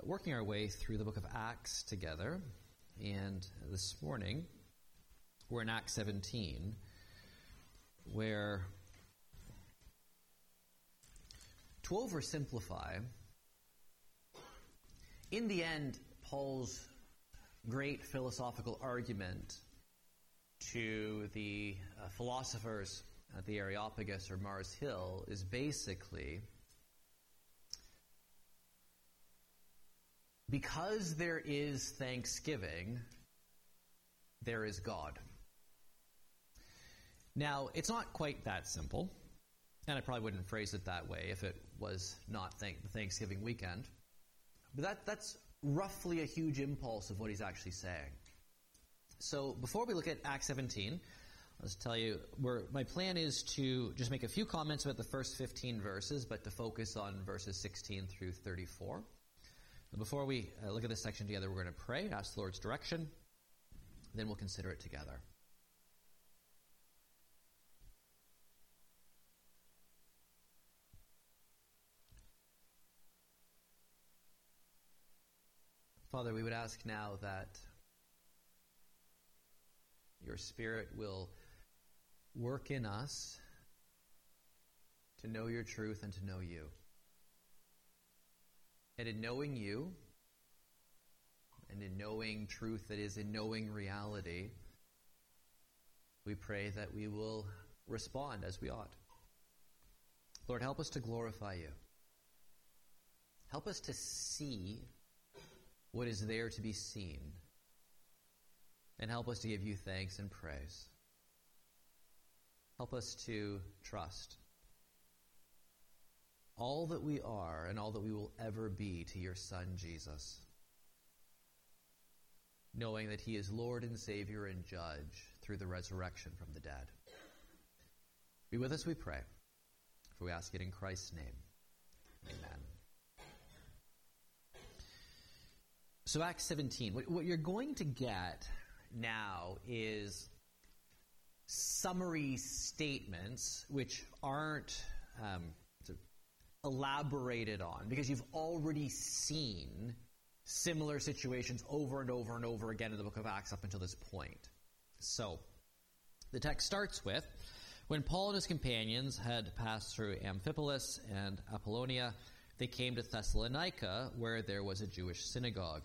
working our way through the book of Acts together, and this morning we're in Acts 17, where, to oversimplify, in the end, Paul's great philosophical argument to the philosophers at the Areopagus or Mars Hill is basically, because there is thanksgiving, there is God. Now, it's not quite that simple, and I probably wouldn't phrase it that way if it was not the Thanksgiving weekend, but that's roughly a huge impulse of what he's actually saying. So before we look at Acts 17, I'll just tell you, my plan is to just make a few comments about the first 15 verses, but to focus on verses 16 through 34. And before we look at this section together, we're going to pray, ask the Lord's direction, then we'll consider it together. Father, we would ask now that your Spirit will work in us to know your truth and to know you. And in knowing you, and in knowing truth that is in knowing reality, we pray that we will respond as we ought. Lord, help us to glorify you. Help us to see what is there to be seen, and help us to give you thanks and praise. Help us to trust all that we are and all that we will ever be to your Son, Jesus, knowing that he is Lord and Savior and Judge through the resurrection from the dead. Be with us, we pray, for we ask it in Christ's name. Amen. So Acts 17, what you're going to get now is summary statements which aren't elaborated on, because you've already seen similar situations over and over and over again in the book of Acts up until this point. So the text starts with, when Paul and his companions had passed through Amphipolis and Apollonia, they came to Thessalonica, where there was a Jewish synagogue.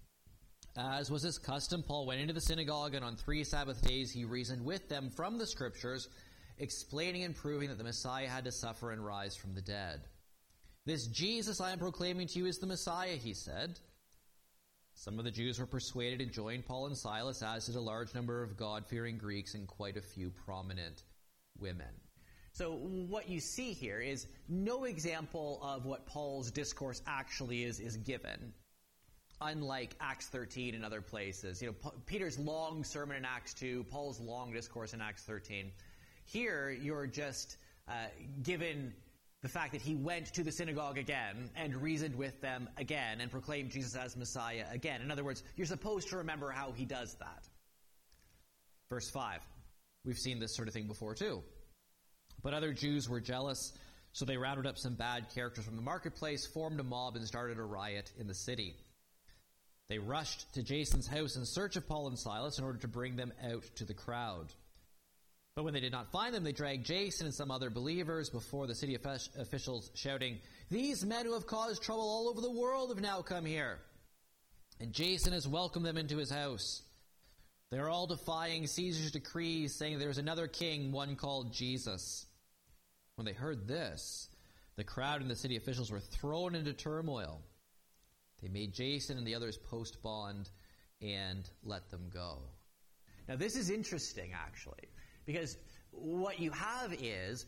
As was his custom, Paul went into the synagogue, and on 3 Sabbath days he reasoned with them from the Scriptures, explaining and proving that the Messiah had to suffer and rise from the dead. This Jesus I am proclaiming to you is the Messiah, he said. Some of the Jews were persuaded and joined Paul and Silas, as did a large number of God-fearing Greeks and quite a few prominent women. So what you see here is no example of what Paul's discourse actually is given. Unlike Acts 13 and other places. Peter's long sermon in Acts 2, Paul's long discourse in Acts 13. Here, you're just given the fact that he went to the synagogue again and reasoned with them again and proclaimed Jesus as Messiah again. In other words, you're supposed to remember how he does that. Verse 5. We've seen this sort of thing before too. But other Jews were jealous, so they rounded up some bad characters from the marketplace, formed a mob, and started a riot in the city. They rushed to Jason's house in search of Paul and Silas in order to bring them out to the crowd. But when they did not find them, they dragged Jason and some other believers before the city officials, shouting, "These men who have caused trouble all over the world have now come here, and Jason has welcomed them into his house. They are all defying Caesar's decrees, saying there is another king, one called Jesus." When they heard this, the crowd and the city officials were thrown into turmoil. They made Jason and the others post bond and let them go. Now this is interesting, actually, because what you have is,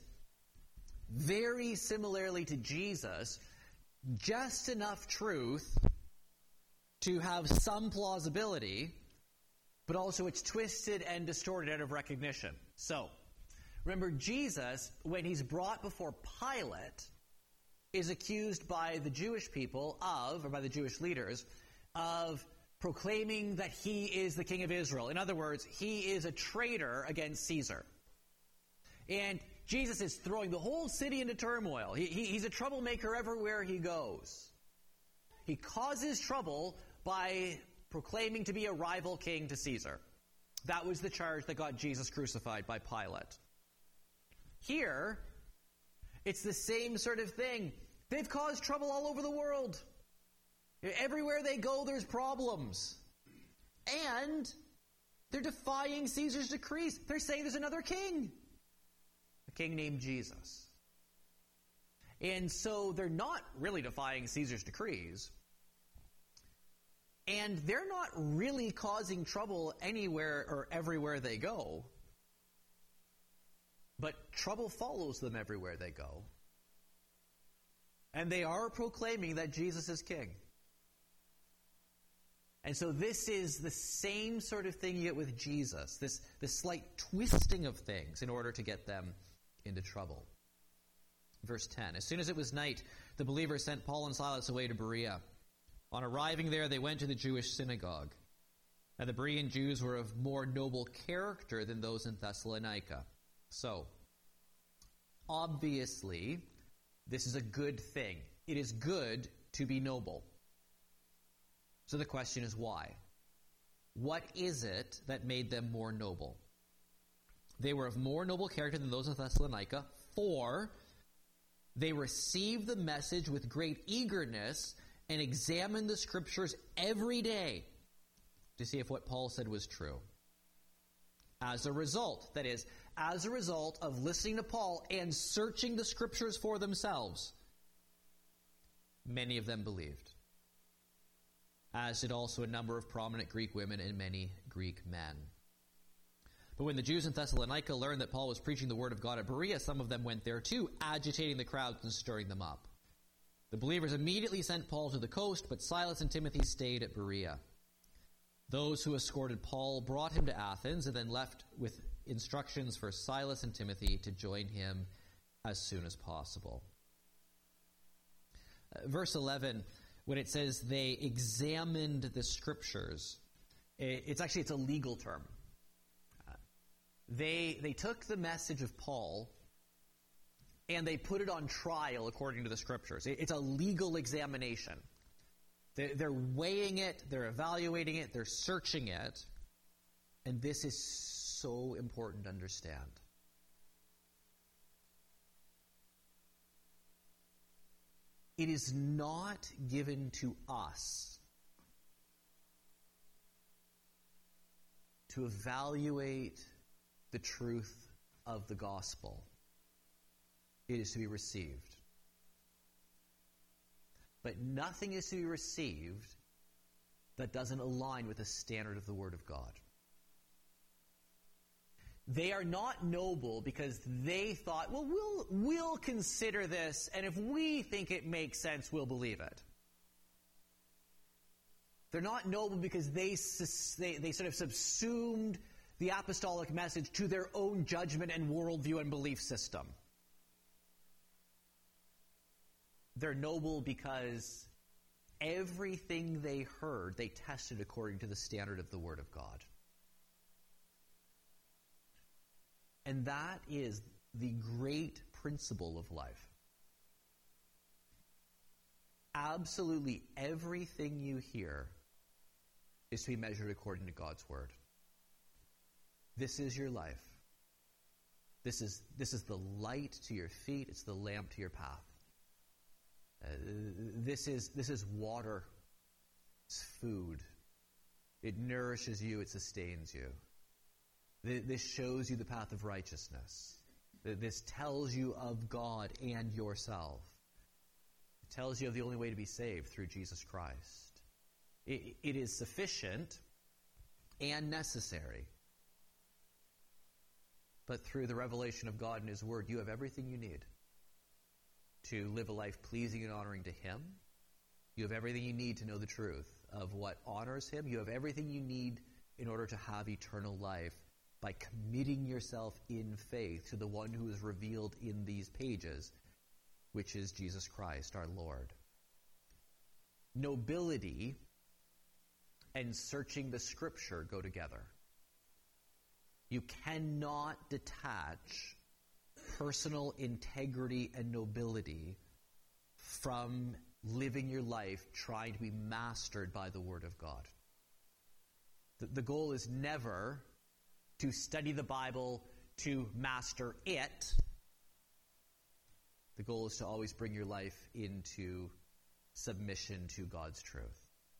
very similarly to Jesus, just enough truth to have some plausibility, but also it's twisted and distorted out of recognition. So, remember, Jesus, when he's brought before Pilate, is accused by the Jewish people or by the Jewish leaders, of proclaiming that he is the king of Israel. In other words, he is a traitor against Caesar. And Jesus is throwing the whole city into turmoil. He's a troublemaker everywhere he goes. he causes trouble by proclaiming to be a rival king to Caesar. That was the charge that got Jesus crucified by Pilate. Here, it's the same sort of thing. They've caused trouble all over the world. Everywhere they go, there's problems. And they're defying Caesar's decrees. They're saying there's another king. A king named Jesus. And so they're not really defying Caesar's decrees. And they're not really causing trouble anywhere or everywhere they go. But trouble follows them everywhere they go. And they are proclaiming that Jesus is king. And so this is the same sort of thing you get with Jesus, this slight twisting of things in order to get them into trouble. Verse 10, as soon as it was night, the believers sent Paul and Silas away to Berea. On arriving there, they went to the Jewish synagogue. Now the Berean Jews were of more noble character than those in Thessalonica. So, obviously, this is a good thing. It is good to be noble. So the question is why? What is it that made them more noble? They were of more noble character than those of Thessalonica, for they received the message with great eagerness and examined the Scriptures every day to see if what Paul said was true. As a result, that is, as a result of listening to Paul and searching the Scriptures for themselves, many of them believed. As did also a number of prominent Greek women and many Greek men. But when the Jews in Thessalonica learned that Paul was preaching the word of God at Berea, some of them went there too, agitating the crowds and stirring them up. The believers immediately sent Paul to the coast, but Silas and Timothy stayed at Berea. Those who escorted Paul brought him to Athens and then left with instructions for Silas and Timothy to join him as soon as possible. Verse 11, when it says they examined the Scriptures, it's a legal term. They took the message of Paul and they put it on trial according to the Scriptures. It's a legal examination. They're weighing it, they're evaluating it, they're searching it. And this is so important to understand. It is not given to us to evaluate the truth of the gospel. It is to be received. But nothing is to be received that doesn't align with the standard of the Word of God. They are not noble because they thought, well, we'll consider this, and if we think it makes sense, we'll believe it. They're not noble because they sort of subsumed the apostolic message to their own judgment and worldview and belief system. They're noble because everything they heard, they tested according to the standard of the Word of God. And that is the great principle of life. Absolutely everything you hear is to be measured according to God's Word. This is your life. This is the light to your feet. It's the lamp to your path. This is water. It's food. It nourishes you. It sustains you. This shows you the path of righteousness. This tells you of God and yourself. It tells you of the only way to be saved through Jesus Christ. It is sufficient and necessary. But through the revelation of God and His Word, you have everything you need to live a life pleasing and honoring to Him. You have everything you need to know the truth of what honors Him. You have everything you need in order to have eternal life by committing yourself in faith to the one who is revealed in these pages, which is Jesus Christ, our Lord. Nobility and searching the Scripture go together. You cannot detach personal integrity and nobility from living your life trying to be mastered by the Word of God. The goal is never to study the Bible to master it. The goal is to always bring your life into submission to God's truth.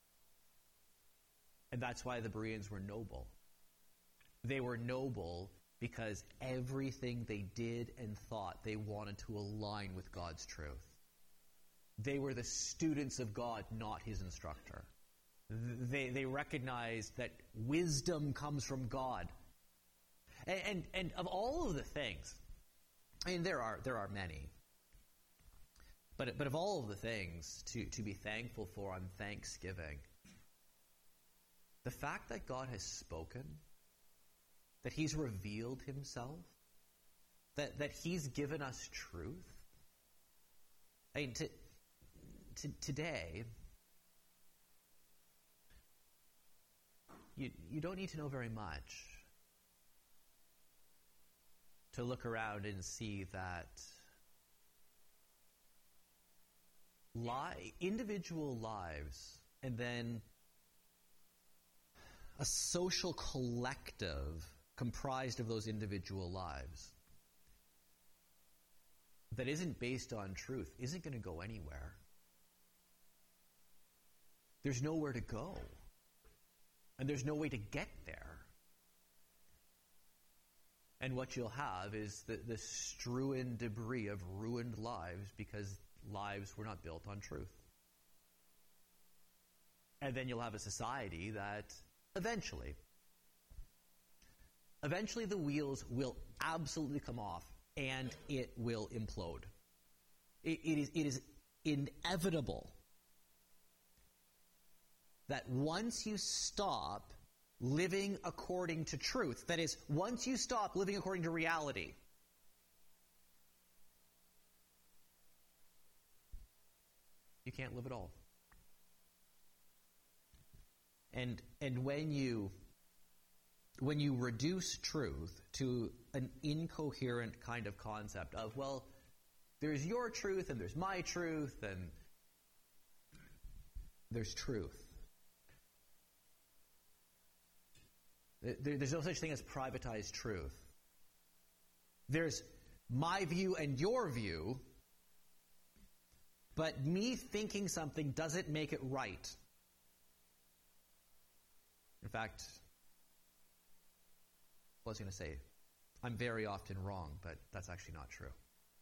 And that's why the Bereans were noble. They were noble because everything they did and thought, they wanted to align with God's truth. They were the students of God, not his instructor. They recognized that wisdom comes from God. And of all of the things, I mean, there are many. But of all of the things to be thankful for on Thanksgiving, the fact that God has spoken, that he's revealed himself, that he's given us truth. I mean, today, you don't need to know very much to look around and see that individual lives and then a social collective comprised of those individual lives that isn't based on truth isn't going to go anywhere. There's nowhere to go. And there's no way to get there. And what you'll have is the strewn debris of ruined lives because lives were not built on truth. And then you'll have a society that eventually the wheels will absolutely come off and it will implode. It is inevitable that once you stop living according to truth, that is, once you stop living according to reality, you can't live at all. And when you reduce truth to an incoherent kind of concept of, well, there's your truth and there's my truth and there's truth. There's no such thing as privatized truth. There's my view and your view, but me thinking something doesn't make it right. In fact, what was I going to say? I'm very often wrong, but that's actually not true.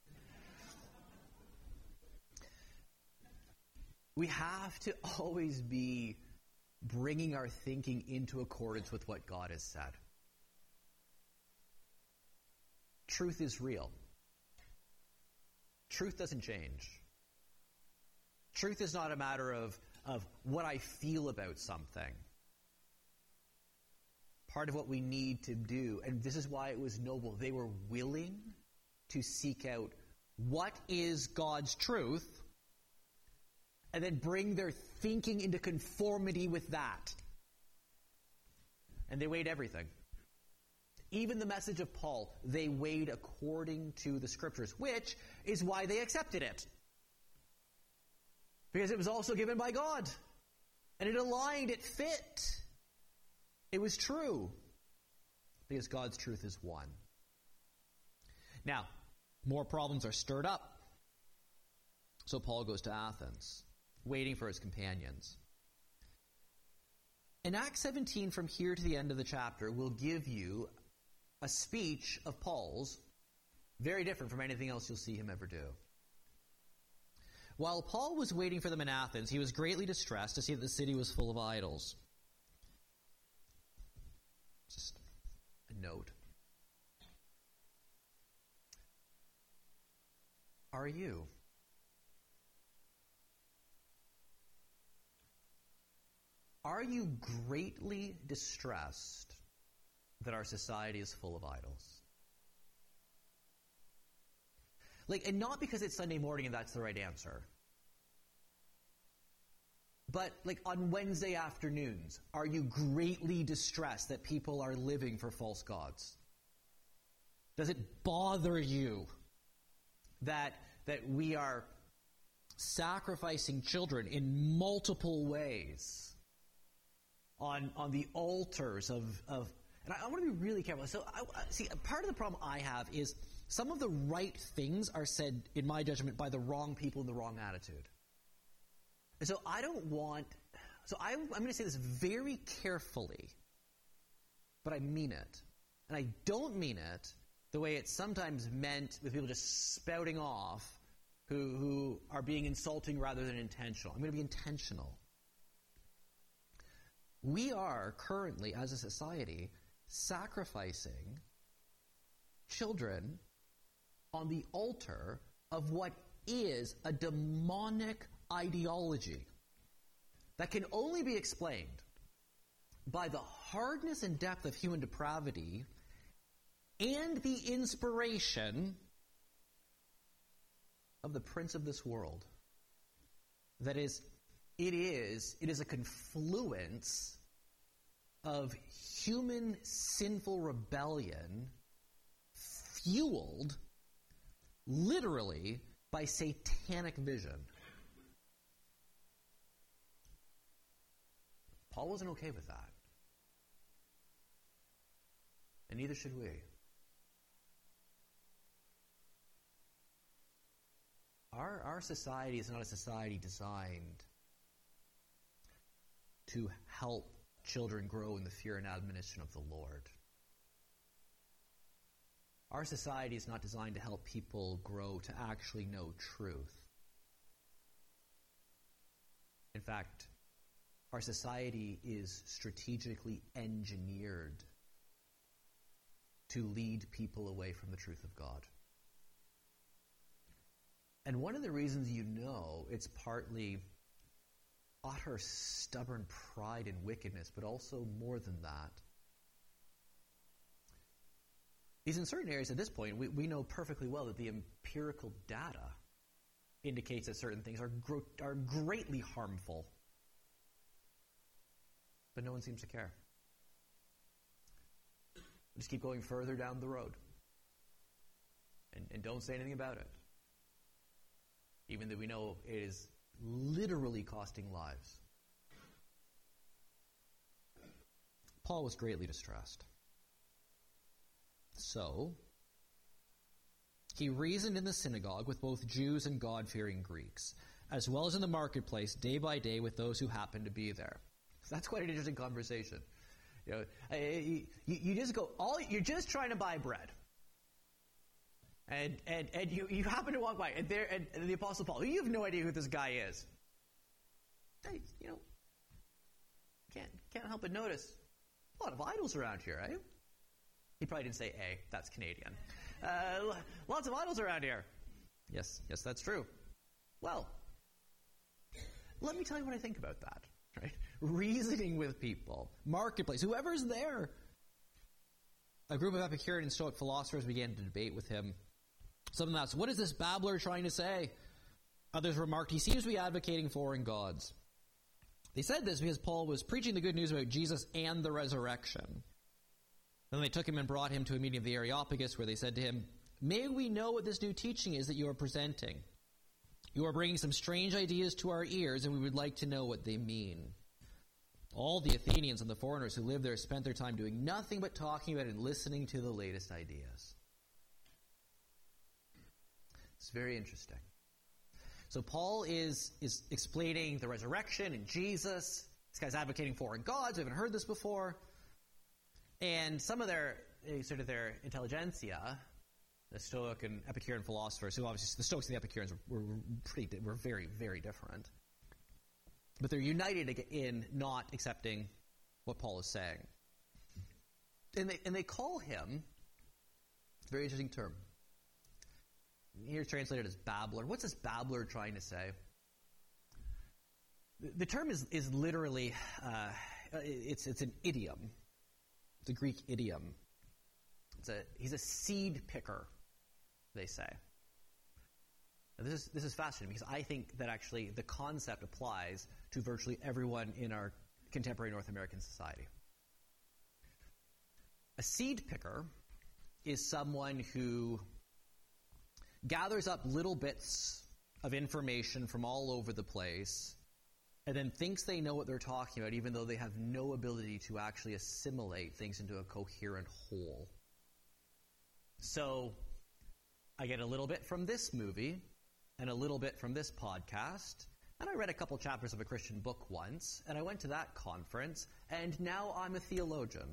We have to always be bringing our thinking into accordance with what God has said. Truth is real. Truth doesn't change. Truth is not a matter of what I feel about something. Part of what we need to do, and this is why it was noble, they were willing to seek out what is God's truth and then bring their thinking into conformity with that. And they weighed everything. Even the message of Paul, they weighed according to the Scriptures, which is why they accepted it. Because it was also given by God. And it aligned, it fit. It was true. Because God's truth is one. Now, more problems are stirred up. So Paul goes to Athens, waiting for his companions. In Acts 17, from here to the end of the chapter, will give you a speech of Paul's, very different from anything else you'll see him ever do. While Paul was waiting for them in Athens, he was greatly distressed to see that the city was full of idols. Just a note. Are you? Are you greatly distressed that our society is full of idols? And not because it's Sunday morning and that's the right answer. But, on Wednesday afternoons, are you greatly distressed that people are living for false gods? Does it bother you that we are sacrificing children in multiple ways on the altars of and I want to be really careful. So, see, part of the problem I have is some of the right things are said, in my judgment, by the wrong people in the wrong attitude. And so I'm going to say this very carefully, but I mean it. And I don't mean it the way it's sometimes meant with people just spouting off who are being insulting rather than intentional. I'm going to be intentional. We are currently, as a society, sacrificing children on the altar of what is a demonic ideology that can only be explained by the hardness and depth of human depravity and the inspiration of the prince of this world. That is, it is a confluence of human sinful rebellion fueled literally by satanic vision. Paul wasn't okay with that. And neither should we. Our society is not a society designed to help children grow in the fear and admonition of the Lord. Our society is not designed to help people grow to actually know truth. In fact, our society is strategically engineered to lead people away from the truth of God. And one of the reasons it's partly utter stubborn pride and wickedness, but also more than that, is in certain areas at this point, we know perfectly well that the empirical data indicates that certain things are greatly harmful. But no one seems to care. We just keep going further down the road. And don't say anything about it. Even though we know it is literally costing lives. Paul was greatly distressed. So, he reasoned in the synagogue with both Jews and God-fearing Greeks, as well as in the marketplace day by day with those who happened to be there. So that's quite an interesting conversation. You just go, you're just trying to buy bread. And you happen to walk by, and the Apostle Paul, you have no idea who this guy is. Hey, can't help but notice a lot of idols around here, right? He probably didn't say A. That's Canadian. Lots of idols around here. Yes, that's true. Well, let me tell you what I think about that. Right? Reasoning with people, marketplace, whoever's there. A group of Epicurean and Stoic philosophers began to debate with him. Some of them asked, "What is this babbler trying to say?" Others remarked, "He seems to be advocating foreign gods." They said this because Paul was preaching the good news about Jesus and the resurrection. Then they took him and brought him to a meeting of the Areopagus, where they said to him, "May we know what this new teaching is that you are presenting? You are bringing some strange ideas to our ears, and we would like to know what they mean." All the Athenians and the foreigners who lived there spent their time doing nothing but talking about and listening to the latest ideas. It's very interesting. So Paul is explaining the resurrection and Jesus. This guy's advocating foreign gods. We haven't heard this before. And some of their intelligentsia, the Stoic and Epicurean philosophers, who obviously the Stoics and the Epicureans were very, very different. But they're united in not accepting what Paul is saying. And they call him, it's a very interesting term, here translated as babbler. What's this babbler trying to say? The term is literally, it's an idiom. It's a Greek idiom. He's a seed picker, they say. Now this is fascinating because I think that actually the concept applies to virtually everyone in our contemporary North American society. A seed picker is someone who gathers up little bits of information from all over the place, and then thinks they know what they're talking about, even though they have no ability to actually assimilate things into a coherent whole. So, I get a little bit from this movie, and a little bit from this podcast, and I read a couple chapters of a Christian book once, and I went to that conference, and now I'm a theologian.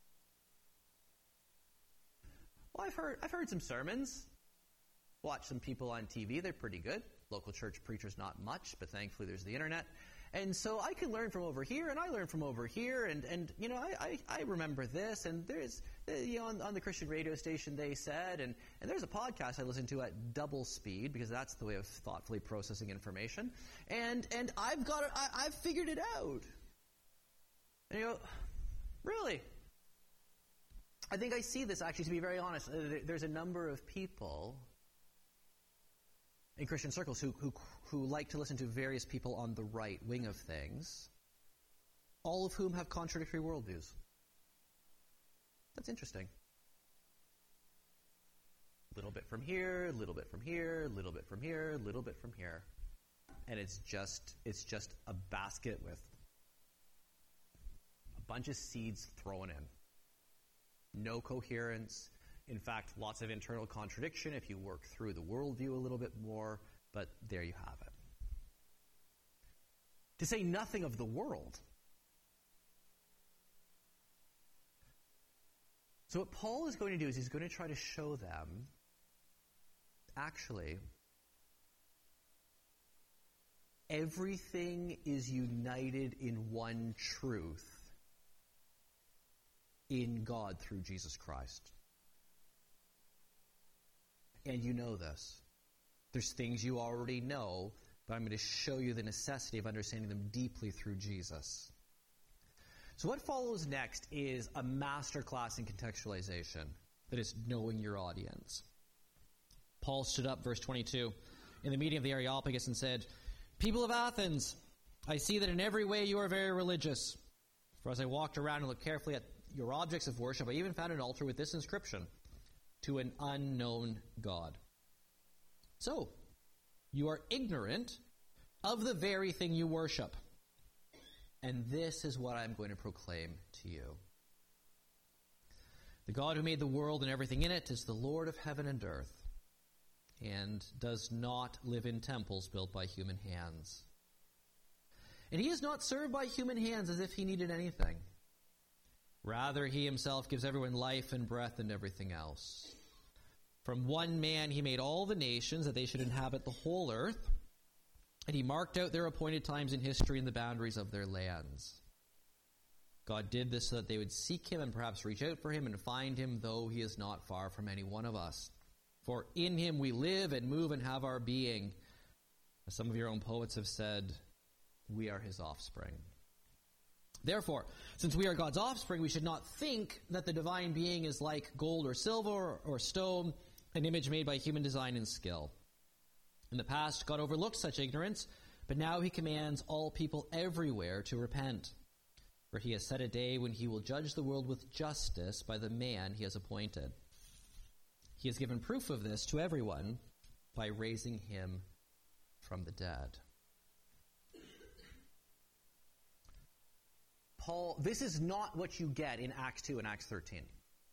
Well, I've heard some sermons, watched some people on TV, they're pretty good. Local church preachers, not much, but thankfully there's the internet. And so I can learn from over here, and I learn from over here, and you know, I remember this, and there's, you know, on the Christian radio station they said, and there's a podcast I listen to at double speed, because that's the way of thoughtfully processing information, and I've figured it out. And you go, really? I think I see this, actually, to be very honest. There's a number of people in Christian circles who like to listen to various people on the right wing of things, all of whom have contradictory worldviews. That's interesting. A little bit from here, a little bit from here, a little bit from here, a little bit from here. And it's just a basket with a bunch of seeds thrown in. No coherence. In fact, lots of internal contradiction if you work through the worldview a little bit more, but there you have it. To say nothing of the world. So what Paul is going to do is he's going to try to show them, actually, everything is united in one truth in God through Jesus Christ. And you know this. There's things you already know, but I'm going to show you the necessity of understanding them deeply through Jesus. So what follows next is a masterclass in contextualization, that is, knowing your audience. Paul stood up, verse 22, in the meeting of the Areopagus and said, "People of Athens, I see that in every way you are very religious. For as I walked around and looked carefully at your objects of worship, I even found an altar with this inscription, 'To an unknown God.' So, you are ignorant of the very thing you worship. And this is what I'm going to proclaim to you. The God who made the world and everything in it is the Lord of heaven and earth, and does not live in temples built by human hands. And he is not served by human hands as if he needed anything. Rather, he himself gives everyone life and breath and everything else. From one man he made all the nations that they should inhabit the whole earth, and he marked out their appointed times in history and the boundaries of their lands. God did this so that they would seek him and perhaps reach out for him and find him, though he is not far from any one of us. For in him we live and move and have our being. As some of your own poets have said, we are his offspring. Therefore, since we are God's offspring, we should not think that the divine being is like gold or silver or stone, an image made by human design and skill. In the past, God overlooked such ignorance, but now he commands all people everywhere to repent. For he has set a day when he will judge the world with justice by the man he has appointed. He has given proof of this to everyone by raising him from the dead." Paul, this is not what you get in Acts 2 and Acts 13.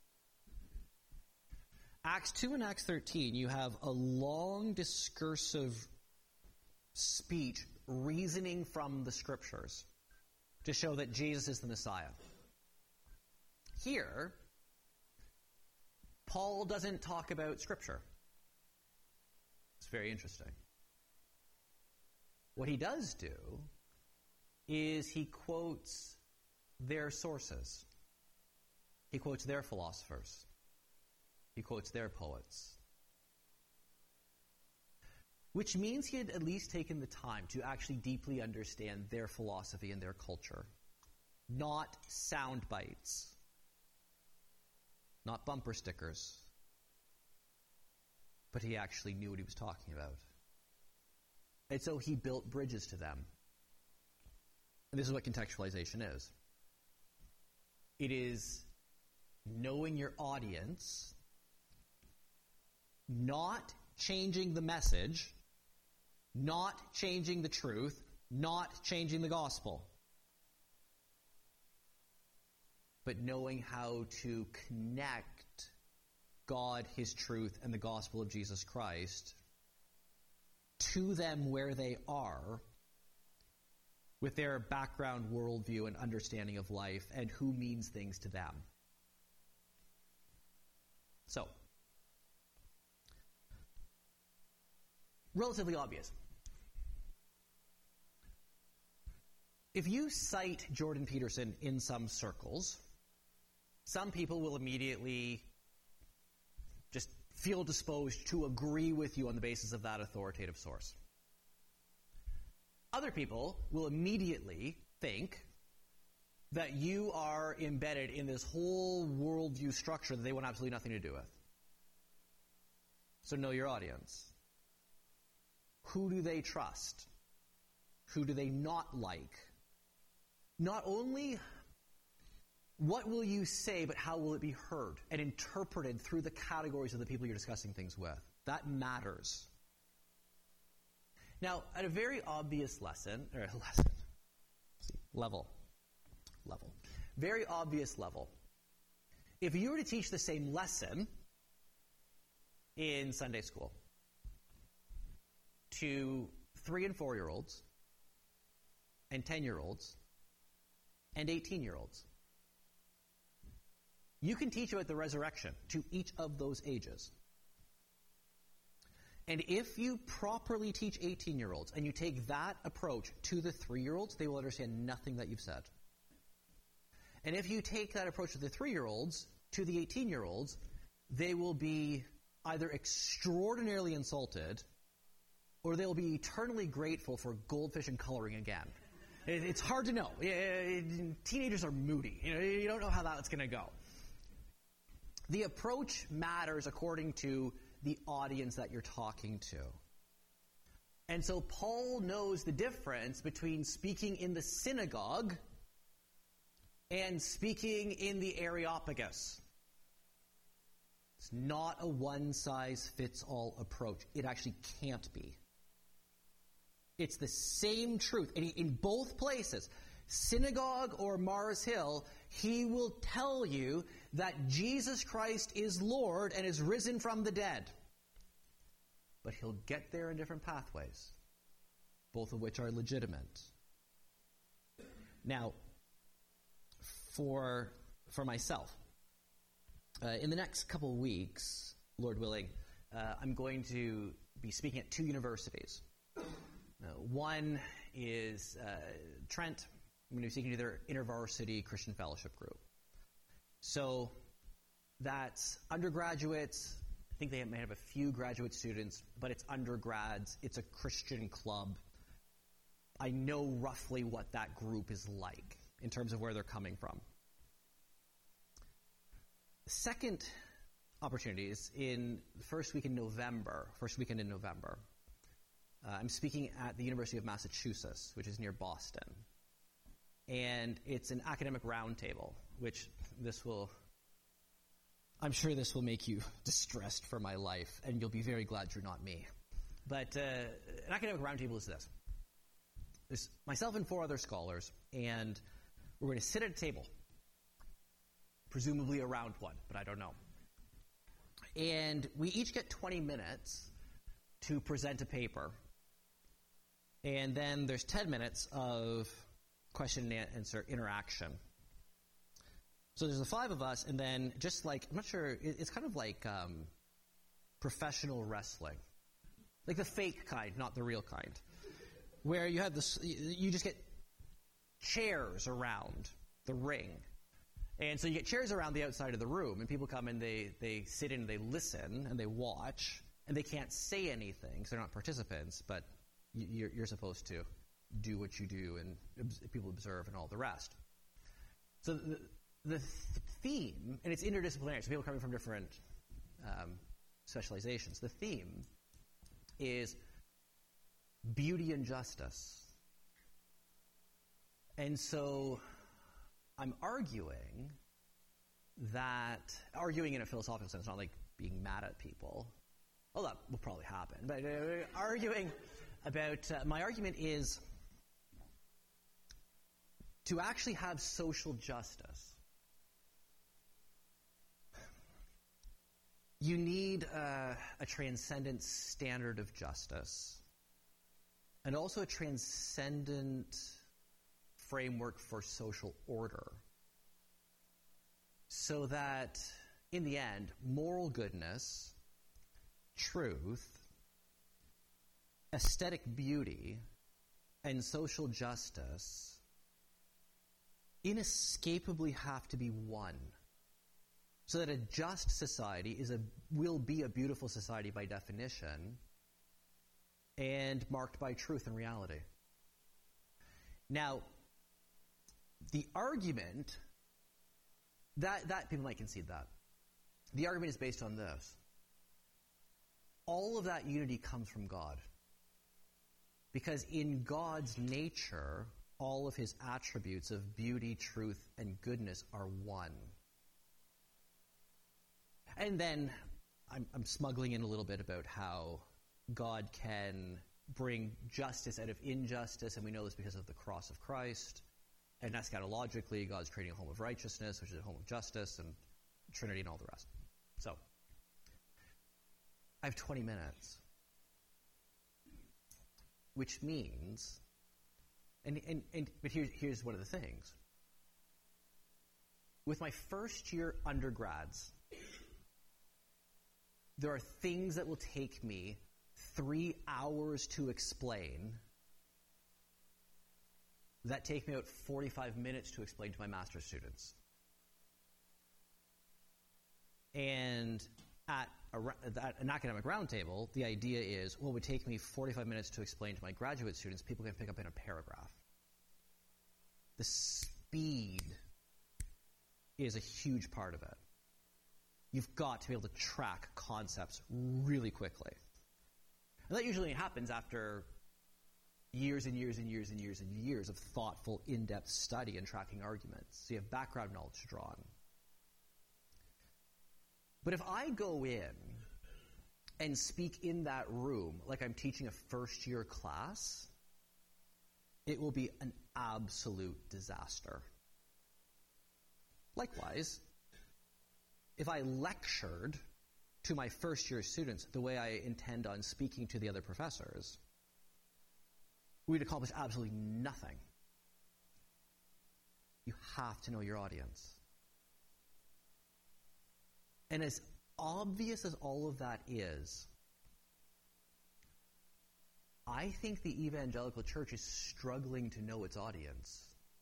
Acts 2 and Acts 13, you have a long discursive speech reasoning from the Scriptures to show that Jesus is the Messiah. Here, Paul doesn't talk about Scripture. It's very interesting. What he does do is he quotes their sources. He quotes their philosophers. He quotes their poets. Which means he had at least taken the time to actually deeply understand their philosophy and their culture. Not sound bites. Not bumper stickers. But he actually knew what he was talking about. And so he built bridges to them. And this is what contextualization is. It is knowing your audience, not changing the message, not changing the truth, not changing the gospel, but knowing how to connect God, his truth, and the gospel of Jesus Christ to them where they are with their background, worldview, and understanding of life, and who means things to them. So, relatively obvious. If you cite Jordan Peterson in some circles, some people will immediately just feel disposed to agree with you on the basis of that authoritative source. Other people will immediately think that you are embedded in this whole worldview structure that they want absolutely nothing to do with. So know your audience. Who do they trust? Who do they not like? Not only what will you say, but how will it be heard and interpreted through the categories of the people you're discussing things with? That matters. Now, at a very obvious level, very obvious level, if you were to teach the same lesson in Sunday school to 3 and 4-year-olds and 10-year-olds and 18-year-olds, you can teach about the resurrection to each of those ages. And if you properly teach 18-year-olds and you take that approach to the 3-year-olds, they will understand nothing that you've said. And if you take that approach to the 3-year-olds to the 18-year-olds, they will be either extraordinarily insulted or they will be eternally grateful for goldfish and coloring again. It's hard to know. Teenagers are moody. You don't know how that's going to go. The approach matters according to the audience that you're talking to. And so Paul knows the difference between speaking in the synagogue and speaking in the Areopagus. It's not a one-size-fits-all approach. It actually can't be. It's the same truth. And in both places, synagogue or Mars Hill, he will tell you that Jesus Christ is Lord and is risen from the dead. But he'll get there in different pathways, both of which are legitimate. Now, for myself, in the next couple of weeks, Lord willing, I'm going to be speaking at 2 universities. One is Trent. I'm going to be speaking to their InterVarsity Christian Fellowship group. So that's undergraduates. I think they may have a few graduate students, but it's undergrads. It's a Christian club. I know roughly what that group is like in terms of where they're coming from. The second opportunity is in the first weekend in November. I'm speaking at the University of Massachusetts, which is near Boston. And it's an academic roundtable, which I'm sure this will make you distressed for my life, and you'll be very glad you're not me. But an academic roundtable is this. There's myself and 4 other scholars, and we're going to sit at a table, presumably around one, but I don't know. And we each get 20 minutes to present a paper. And then there's 10 minutes of question and answer interaction. So there's the 5 of us, and then just like, I'm not sure, it's kind of like professional wrestling. Like the fake kind, not the real kind. Where you have this, you just get chairs around the ring. And so you get chairs around the outside of the room, and people come and they sit in and they listen and they watch, and they can't say anything because they're not participants, but you're supposed to do what you do, and people observe and all the rest. So the theme, and it's interdisciplinary, so people coming from different specializations. The theme is beauty and justice. And so I'm arguing in a philosophical sense, not like being mad at people. Well, that will probably happen. But arguing my argument is to actually have social justice, you need a transcendent standard of justice and also a transcendent framework for social order, so that in the end, moral goodness, truth, aesthetic beauty, and social justice inescapably have to be one, so that a just society will be a beautiful society by definition and marked by truth and reality. Now, the argument that people might concede that. The argument is based on this. All of that unity comes from God. Because in God's nature, all of his attributes of beauty, truth, and goodness are one. And then I'm smuggling in a little bit about how God can bring justice out of injustice, and we know this because of the cross of Christ. And eschatologically, God's creating a home of righteousness, which is a home of justice, and Trinity and all the rest. So, I have 20 minutes. Which means, but here's one of the things. With my first year undergrads, there are things that will take me 3 hours to explain that take me about 45 minutes to explain to my master's students. And at an academic roundtable, the idea is, well, it would take me 45 minutes to explain to my graduate students, people can pick up in a paragraph. The speed is a huge part of it. You've got to be able to track concepts really quickly. And that usually happens after years and years and years and years and years of thoughtful, in-depth study and tracking arguments. So you have background knowledge to draw on. But if I go in and speak in that room like I'm teaching a first-year class, it will be an absolute disaster. Likewise, if I lectured to my first-year students the way I intend on speaking to the other professors, we'd accomplish absolutely nothing. You have to know your audience. And as obvious as all of that is, I think the evangelical church is struggling to know its audience.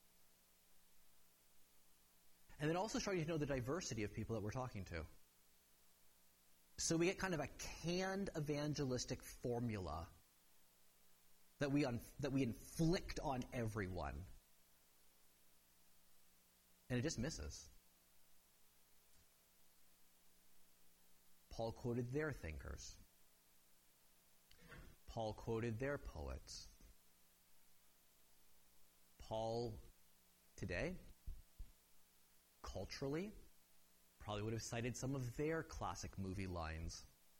And then also struggling to know the diversity of people that we're talking to. So we get kind of a canned evangelistic formula that we inflict on everyone. And it just misses. Paul quoted their thinkers. Paul quoted their poets. Paul, today, culturally, probably would have cited some of their classic movie lines.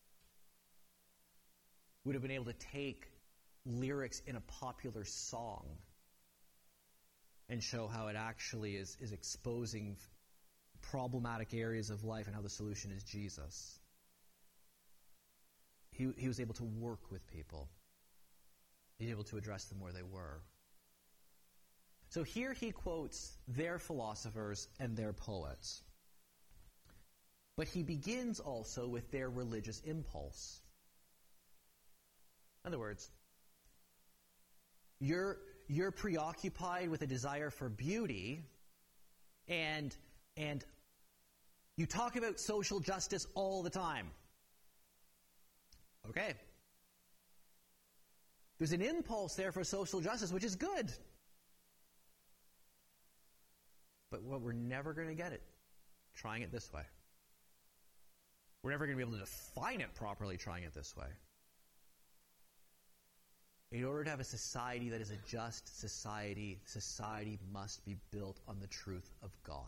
Would have been able to take lyrics in a popular song and show how it actually is exposing problematic areas of life and how the solution is Jesus. He was able to work with people. He was able to address them where they were. So here he quotes their philosophers and their poets. But he begins also with their religious impulse. In other words, you're preoccupied with a desire for beauty, and you talk about social justice all the time. Okay. There's an impulse there for social justice, which is good. But we're never going to get it trying it this way. We're never going to be able to define it properly trying it this way. In order to have a society that is a just society, society must be built on the truth of God.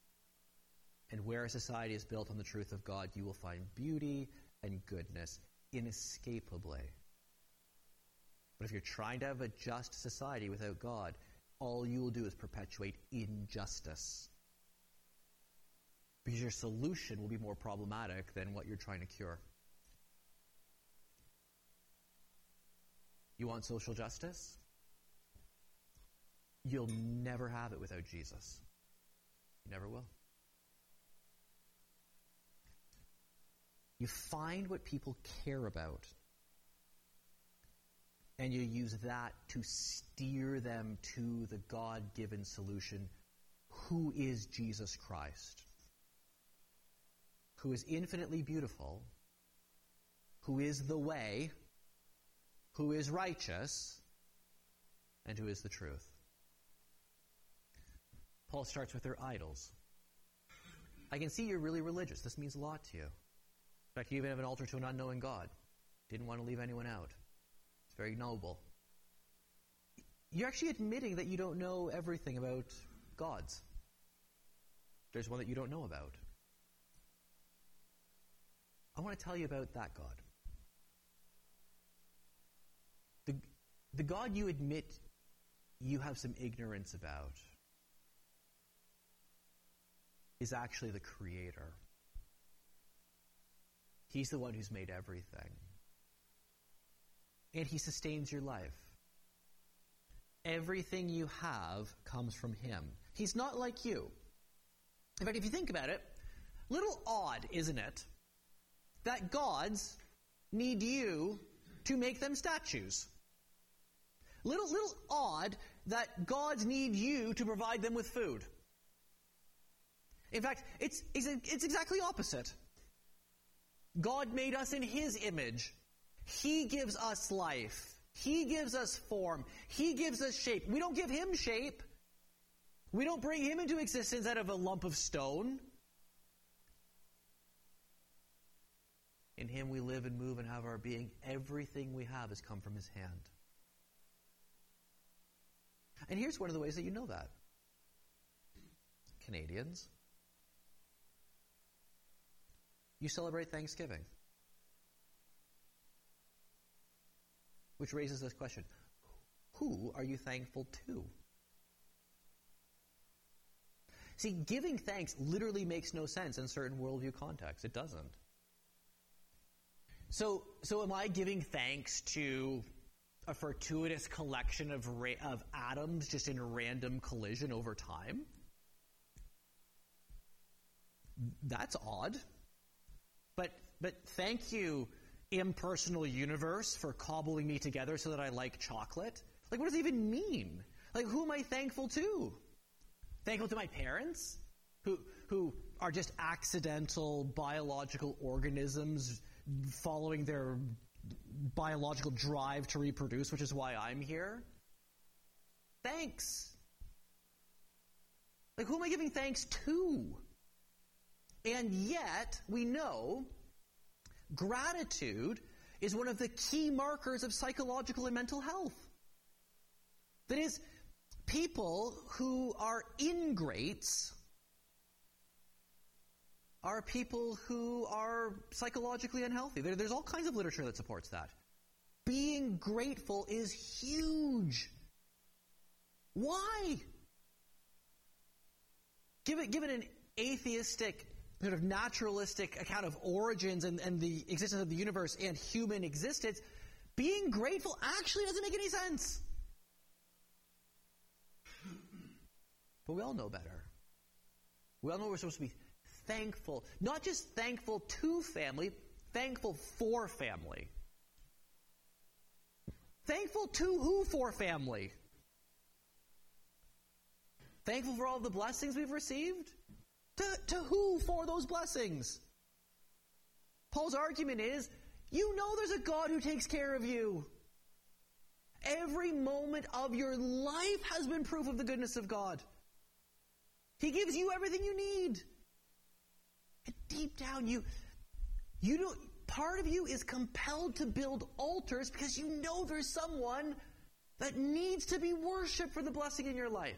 And where a society is built on the truth of God, you will find beauty and goodness inescapably. But if you're trying to have a just society without God, all you will do is perpetuate injustice. Because your solution will be more problematic than what you're trying to cure. You want social justice? You'll never have it without Jesus. You never will. You find what people care about, and you use that to steer them to the God-given solution, who is Jesus Christ, who is infinitely beautiful, who is the way, who is righteous, and who is the truth. Paul starts with their idols. I can see you're really religious. This means a lot to you. In fact, you even have an altar to an unknowing God. Didn't want to leave anyone out. It's very noble. You're actually admitting that you don't know everything about gods. There's one that you don't know about. I want to tell you about that God. The God you admit you have some ignorance about is actually the Creator. He's the one who's made everything. And He sustains your life. Everything you have comes from Him. He's not like you. In fact, if you think about it, little odd, isn't it, that gods need you to make them statues. Little odd that gods need you to provide them with food. In fact, it's exactly opposite. God made us in His image. He gives us life. He gives us form. He gives us shape. We don't give Him shape. We don't bring Him into existence out of a lump of stone. In Him we live and move and have our being. Everything we have has come from His hand. And here's one of the ways that you know that. Canadians, you celebrate Thanksgiving. Which raises this question. Who are you thankful to? See, giving thanks literally makes no sense in certain worldview contexts. It doesn't. So am I giving thanks to a fortuitous collection of atoms just in a random collision over time? That's odd. But thank you, impersonal universe, for cobbling me together so that I like chocolate. Like, what does it even mean? Like, who am I thankful to? Thankful to my parents, who are just accidental biological organisms following their biological drive to reproduce, which is why I'm here? Thanks. Like, who am I giving thanks to? And yet, we know gratitude is one of the key markers of psychological and mental health. That is, people who are ingrates are people who are psychologically unhealthy. There's all kinds of literature that supports that. Being grateful is huge. Why? Given an atheistic, sort of naturalistic account of origins and the existence of the universe and human existence, being grateful actually doesn't make any sense. But we all know better. We all know we're supposed to be thankful. Not just thankful to family, thankful for family. Thankful to who for family? Thankful for all the blessings we've received? To who for those blessings? Paul's argument is, you know there's a God who takes care of you. Every moment of your life has been proof of the goodness of God. He gives you everything you need. And deep down, you don't. Part of you is compelled to build altars because you know there's someone that needs to be worshipped for the blessing in your life.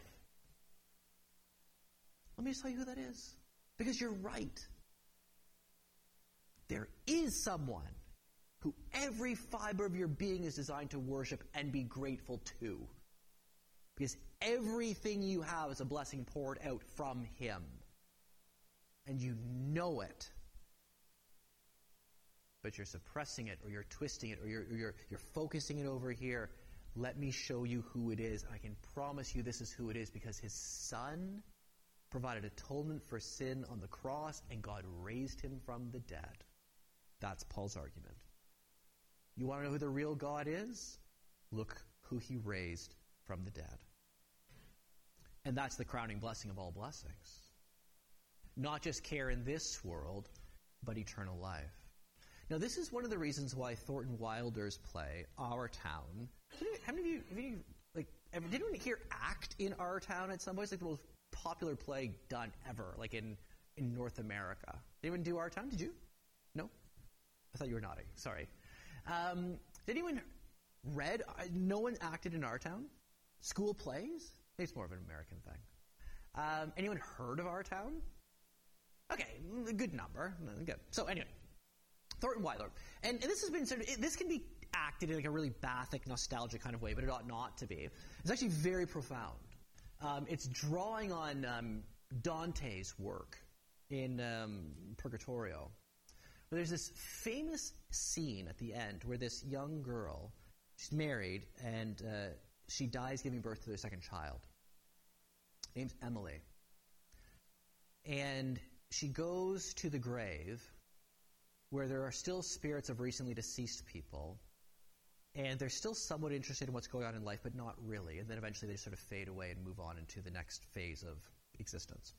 Let me just tell you who that is. Because you're right. There is someone who every fiber of your being is designed to worship and be grateful to. Because everything you have is a blessing poured out from him. And you know it. But you're suppressing it, or you're twisting it, or you're focusing it over here. Let me show you who it is. I can promise you this is who it is, because his Son provided atonement for sin on the cross, and God raised him from the dead. That's Paul's argument. You want to know who the real God is? Look who he raised from the dead. And that's the crowning blessing of all blessings. Not just care in this world, but eternal life. Now, this is one of the reasons why Thornton Wilder's play, Our Town, how many of you did anyone hear Act in Our Town at some point? It's like the most popular play done ever, like in North America. Did anyone do Our Town? Did you? No? I thought you were nodding. Sorry. Did anyone read? No one acted in Our Town? School plays? Maybe it's more of an American thing. Anyone heard of Our Town? Okay, good number. Good. So anyway, Thornton Wilder. And this has been this can be acted in like a really bathic, nostalgic kind of way, but it ought not to be. It's actually very profound. It's drawing on Dante's work in Purgatorio. There's this famous scene at the end where this young girl, she's married, and she dies giving birth to their second child. Her name's Emily. And she goes to the grave where there are still spirits of recently deceased people, and they're still somewhat interested in what's going on in life, but not really. And then eventually they sort of fade away and move on into the next phase of existence.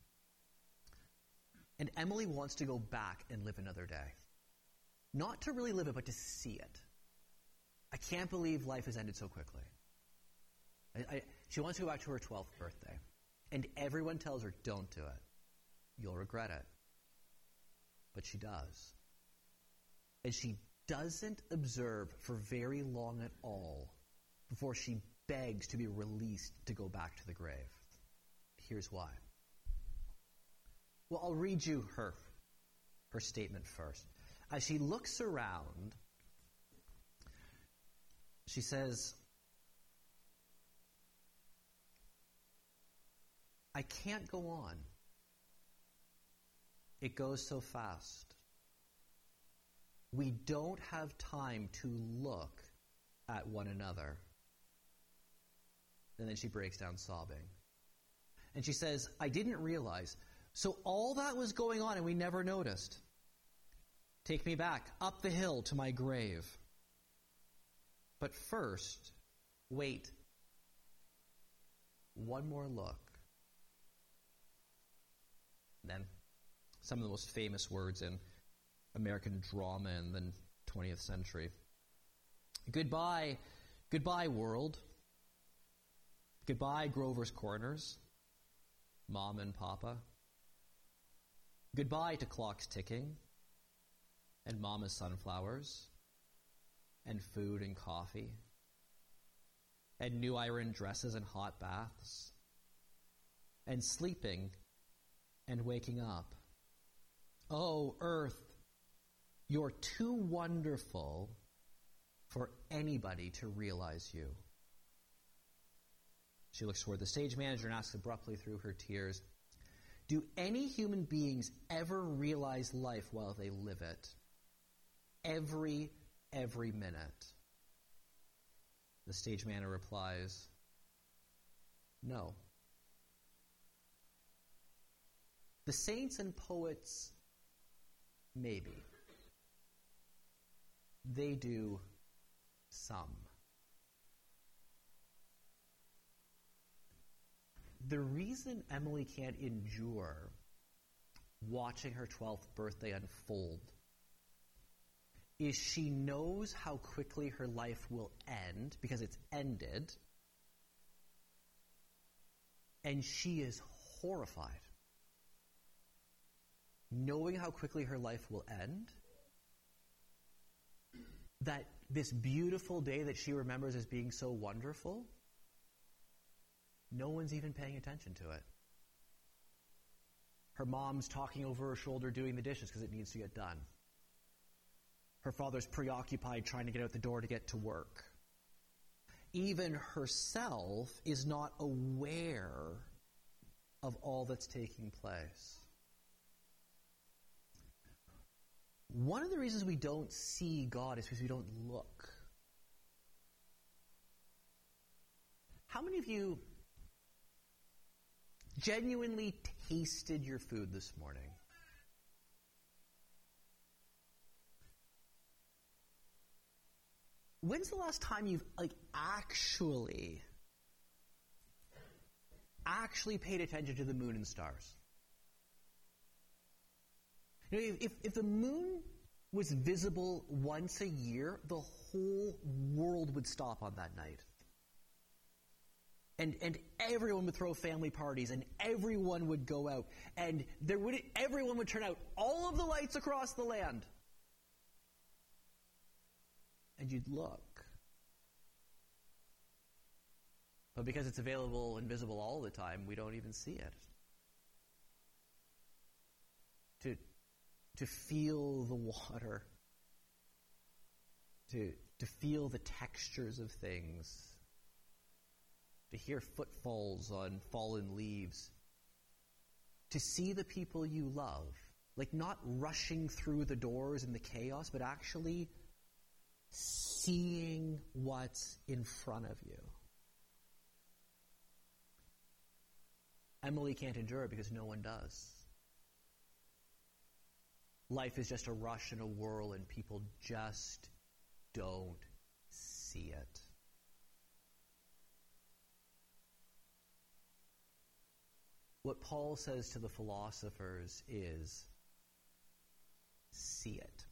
And Emily wants to go back and live another day. Not to really live it, but to see it. I can't believe life has ended so quickly. She wants to go back to her 12th birthday. And everyone tells her, don't do it. You'll regret it. But she does. And she doesn't observe for very long at all before she begs to be released to go back to the grave. Here's why. Well, I'll read you her statement first. As she looks around, she says, I can't go on. It goes so fast. We don't have time to look at one another. And then she breaks down sobbing. And she says, I didn't realize. So all that was going on and we never noticed. Take me back, up the hill to my grave. But first, wait. One more look. And then some of the most famous words in American drama in the 20th century. Goodbye, goodbye world. Goodbye Grover's Corners, Mom and Papa. Goodbye to clocks ticking, and Mama's sunflowers, and food and coffee, and new iron dresses and hot baths, and sleeping and waking up. Oh, Earth, you're too wonderful for anybody to realize you. She looks toward the stage manager and asks abruptly through her tears, do any human beings ever realize life while they live it? Every minute. The stage manager replies, no. The saints and poets, maybe. They do some. The reason Emily can't endure watching her 12th birthday unfold is she knows how quickly her life will end, because it's ended, and she is horrified. Knowing how quickly her life will end, that this beautiful day that she remembers as being so wonderful, no one's even paying attention to it. Her mom's talking over her shoulder doing the dishes because it needs to get done. Her father's preoccupied trying to get out the door to get to work. Even herself is not aware of all that's taking place. One of the reasons we don't see God is because we don't look. How many of you genuinely tasted your food this morning? When's the last time you've actually paid attention to the moon and stars? You know, if the moon was visible once a year, the whole world would stop on that night. And everyone would throw family parties, and everyone would go out, and everyone would turn out all of the lights across the land. And you'd look. But because it's available and visible all the time, we don't even see it. To feel the water, to feel the textures of things, to hear footfalls on fallen leaves, to see the people you love, like not rushing through the doors in the chaos, but actually seeing what's in front of you. Emily can't endure it because no one does. Life is just a rush and a whirl, and people just don't see it. What Paul says to the philosophers is, see it.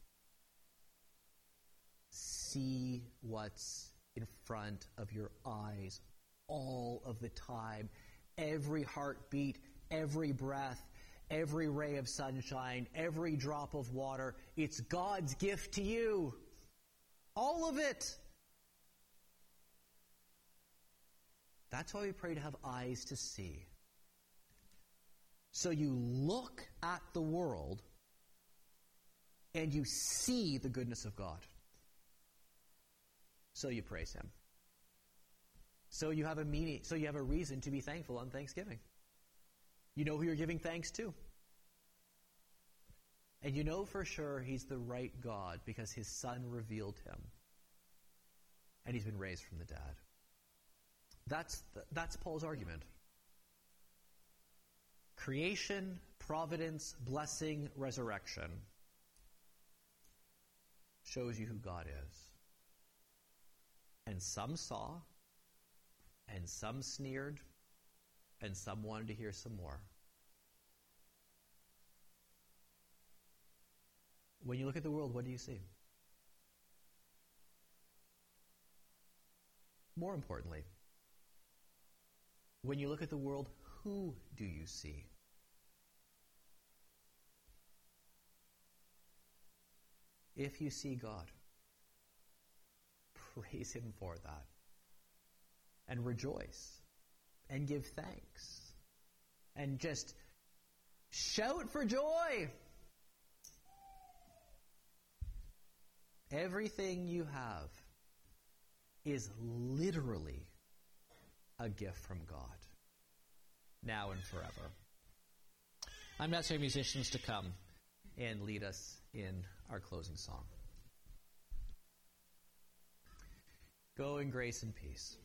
See what's in front of your eyes all of the time. Every heartbeat, every breath, every ray of sunshine, every drop of water. It's God's gift to you. All of it. That's why we pray to have eyes to see. So you look at the world and you see the goodness of God. So you praise Him. So you have a meaning, so you have a reason to be thankful on Thanksgiving. You know who you're giving thanks to. And you know for sure He's the right God because His Son revealed Him. And He's been raised from the dead. That's Paul's argument. Creation, providence, blessing, resurrection shows you who God is. And some saw, and some sneered, and some wanted to hear some more. When you look at the world, what do you see? More importantly, when you look at the world, who do you see? If you see God, praise Him for that. And rejoice. And give thanks. And just shout for joy. Everything you have is literally a gift from God. Now and forever. I'm asking musicians to come and lead us in our closing song. Go in grace and peace.